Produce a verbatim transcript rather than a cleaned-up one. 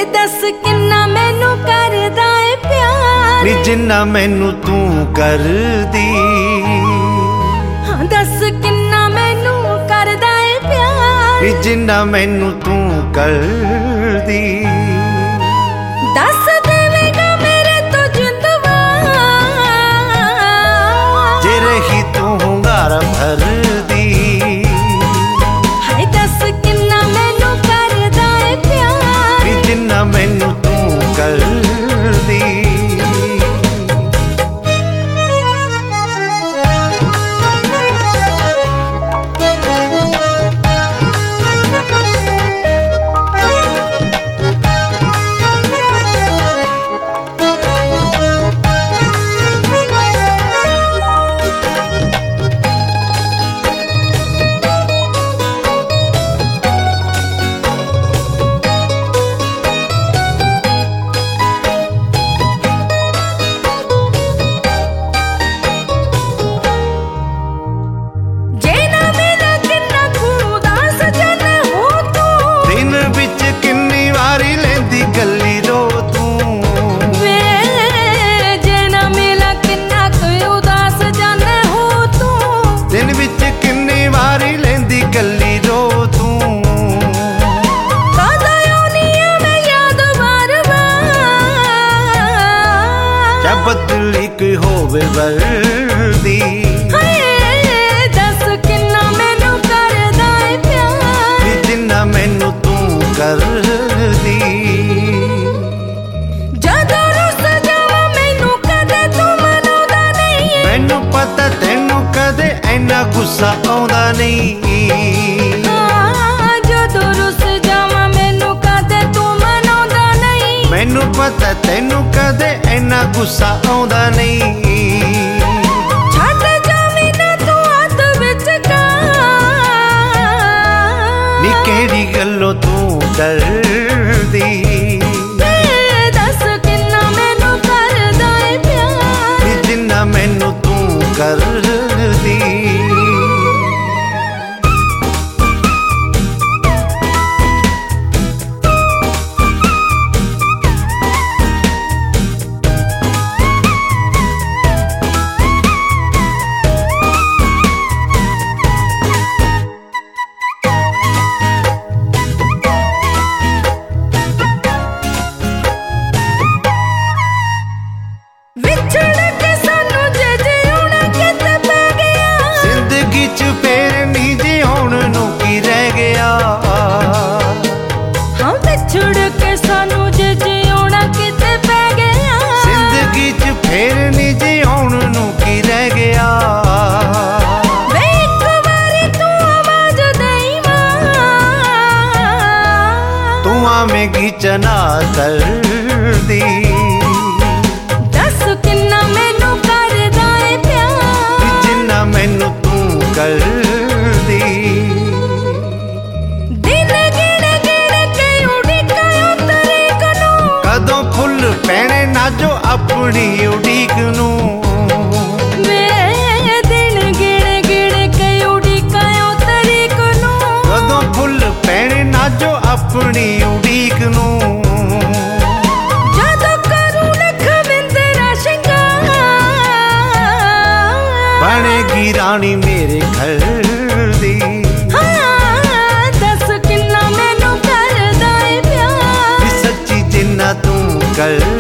ਵੇ ਦੱਸ ਕਿੰਨਾ ਮੈਨੂੰ ਕਰਦਾ ਏ ਪਿਆਰ ਨੀ ਜਿੰਨਾ ਮੈਨੂੰ ਤੂੰ ਕਰਦੀ। ਹਾਂ ਦੱਸ ਕਿੰਨਾ ਮੈਨੂੰ ਕਰਦਾ ਏ ਪਿਆਰ ਨੀ ਜਿੰਨਾ ਮੈਨੂੰ ਤੂੰ ਕਰਦੀ। ਦੱਸ ਦੇਵੇਗਾ ਮੇਰੇ ਤੋਂ ਜਿੰਦਵਾ ਜੇ ਰਹੀ ਤੂੰ ਹੁੰਗਾਰਾ ਭਰਦੀ। ਹਾਏ ਦੱਸ ਕਿੰਨਾ ਮੈਨੂੰ ਕਰਦਾ ਏ ਪਿਆਰ ਨੀ ਜਿੰਨਾ ਮੈਨੂੰ ਤੂੰ ਕਰਦੀ। ਬਦਲੀ ਕੋਈ ਹੋਵੇ ਵਰਦੀ। ਹਾਏ ਦੱਸ ਕਿੰਨਾ ਮੈਨੂੰ ਕਰਦਾ ਏ ਪਿਆਰ ਨੀ ਜਿੰਨਾ ਮੈਨੂੰ ਤੂੰ ਕਰਦੀ। ਜਦੋਂ ਰੁੱਸ ਜਾਵਾਂ ਮੈਨੂੰ ਕਦੇ ਤੂੰ ਮਨਾਉਂਦਾ ਨਹੀਂ। ਮੈਨੂੰ ਪਤਾ ਤੈਨੂੰ ਕਦੇ ਇੰਨਾ ਗੁੱਸਾ ਆਉਂਦਾ ਨਹੀਂ। ਜਦੋਂ ਰੁੱਸ ਜਾਵਾਂ ਮੈਨੂੰ ਕਦੇ ਤੂੰ ਮਨਾਉਂਦਾ ਨਹੀਂ। ਮੈਨੂੰ ਪਤਾ ਤੈਨੂੰ ਕਦੇ ਇੰਨਾ ਗੁੱਸਾ ਆਉਂਦਾ ਨਹੀਂ। ਛੱਡ ਜਾਵੀਂ ਨਾ ਤੂੰ ਹੱਥ ਵਿੱਚ ਕਾਂ ਨੀ ਕਿਹੜੀ ਗੱਲੋਂ ਤੂੰ ਡਰਦੀ। ਦੱਸ ਕਿੰਨਾ ਮੈਨੂੰ ਕਰਦਾ ਏ ਪਿਆਰ ਨੀ ਜਿੰਨਾ ਮੈਨੂੰ ਤੂੰ ਕਰਦੀ। ਆਵੇਂਗੀ ਚਨਾ ਕਰਦੀ। ਦੱਸ ਕਿੰਨਾ ਮੈਨੂੰ ਕਰਦਾ ਏ ਪਿਆਰ ਜਿੰਨਾ ਮੈਨੂੰ ਤੂੰ ਕਰਦੀ। ਦਿਨ ਗਿਣ ਗਿਣ ਕੇ ਉਡੀਕਾਂ ਤਰੀਕ ਨੂੰ ਕਦੋਂ ਫੁੱਲ ਪੈਣੇ ਨਾਜੋ ਆਪਣੀ ਉਡੀਕ ਨੂੰ। ਵੇ ਦਿਨ ਗਿਣ ਗਿਣ ਕੇ ਉਡੀਕਾਂ ਤਰੀਕ ਨੂੰ ਕਦੋਂ ਫੁੱਲ ਪੈਣੇ ਨਾਜੋ ਆਪਣੀ ਉਡੀਕ ਨੂੰ। ਜਦੋਂ ਕਰੂ ਲਖਵਿੰਦਰਾ ਸ਼ਿੰਗਾਰ ਬਣੇਗੀ ਰਾਣੀ ਮੇਰੇ ਘਰ ਦੀ। ਹਾਂ ਦੱਸ ਕਿੰਨਾ ਮੈਨੂੰ ਕਰਦਾ ਏ ਪਿਆਰ ਸੱਚੀ ਜਿੰਨਾ ਤੂੰ ਕਰ